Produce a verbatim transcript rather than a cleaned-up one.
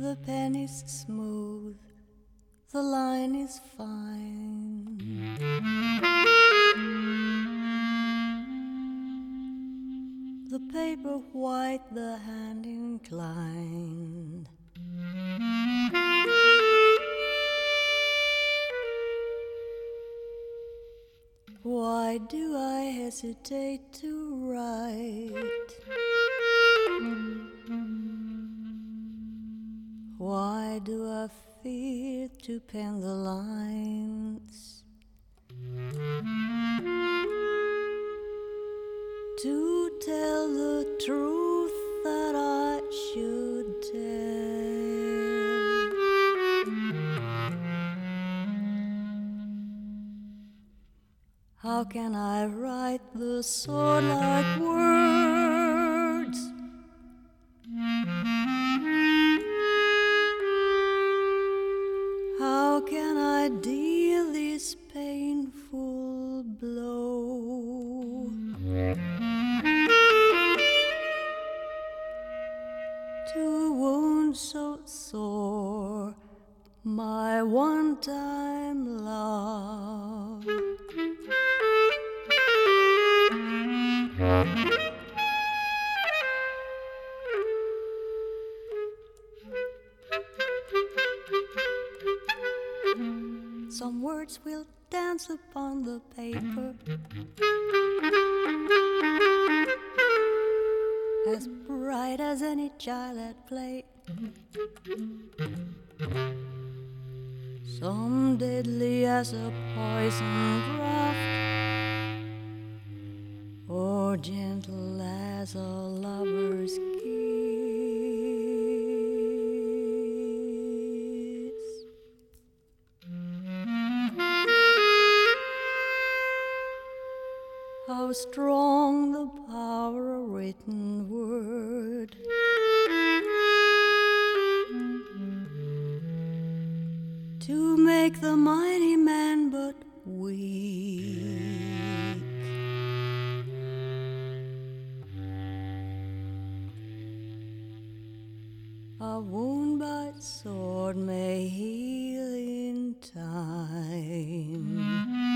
The pen is smooth, the line is fine. The paper white, the hand inclined. Why do I hesitate to write? Why do I fear to pen the lines? To tell the truth that I should tell. How can I write the sword-like words? How can I deal this painful blow? To wounds so sore, my one-time love. Some words will dance upon the paper, as bright as any child at play. Some deadly as a poison draught, or gentle as a lover's kiss. How strong the power of written word, to make the mighty man but weak. A wound by sword may heal in time.